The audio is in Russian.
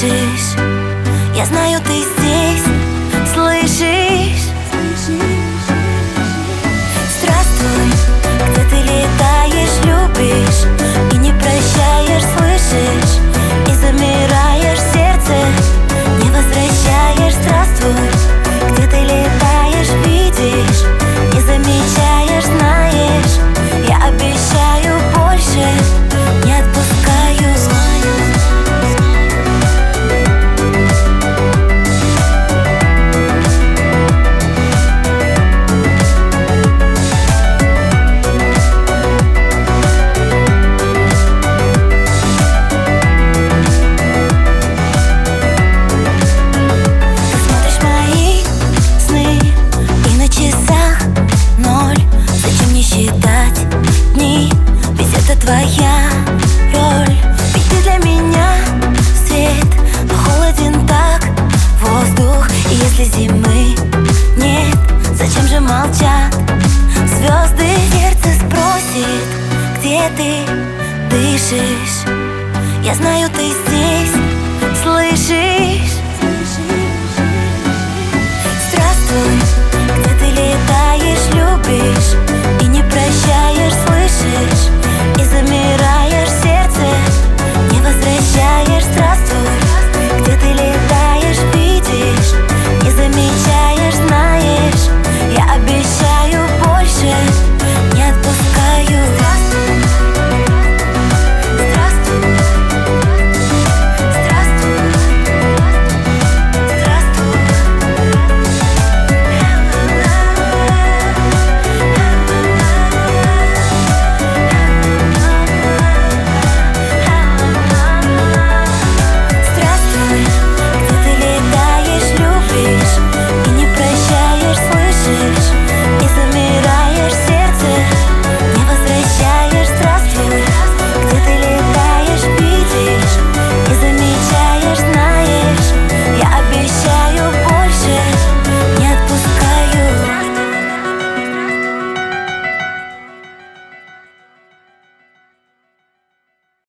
дышишь. Я знаю, ты здесь, слышишь? Здравствуй, где ты летаешь, любишь и не прощаешь, слышишь? И замираешь в сердце, не возвращаешь. Здравствуй, где ты летаешь, видишь, не замечаешь, знаешь. Я обещаю больше, не отпускаю. Твоя роль, ведь ты для меня свет, но холоден так воздух. И если зимы нет, зачем же молчат звезды? Сердце спросит, где ты дышишь. Я знаю,